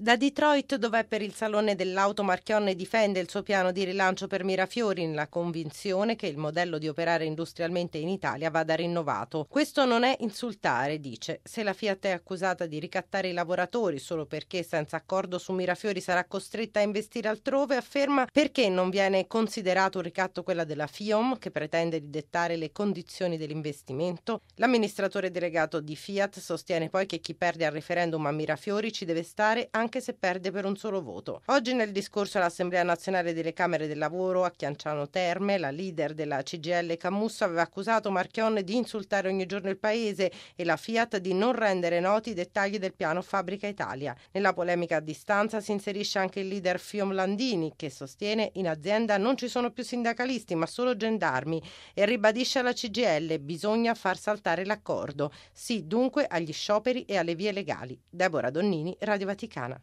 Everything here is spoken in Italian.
Da Detroit, dove per il Salone dell'Auto Marchionne difende il suo piano di rilancio per Mirafiori nella convinzione che il modello di operare industrialmente in Italia vada rinnovato. Questo non è insultare, dice. Se la Fiat è accusata di ricattare i lavoratori solo perché senza accordo su Mirafiori sarà costretta a investire altrove, afferma perché non viene considerato un ricatto quella della FIOM che pretende di dettare le condizioni dell'investimento. L'amministratore delegato di Fiat sostiene poi che chi perde al referendum a Mirafiori ci deve stare anche se perde per un solo voto. Oggi nel discorso all'Assemblea Nazionale delle Camere del Lavoro a Chianciano Terme, la leader della CGIL Camusso aveva accusato Marchionne di insultare ogni giorno il paese e la Fiat di non rendere noti i dettagli del piano Fabbrica Italia. Nella polemica a distanza si inserisce anche il leader Fiom Landini, che sostiene in azienda non ci sono più sindacalisti ma solo gendarmi e ribadisce alla CGIL bisogna far saltare l'accordo. Sì dunque agli scioperi e alle vie legali. Deborah Donnini, Radio Vaticana.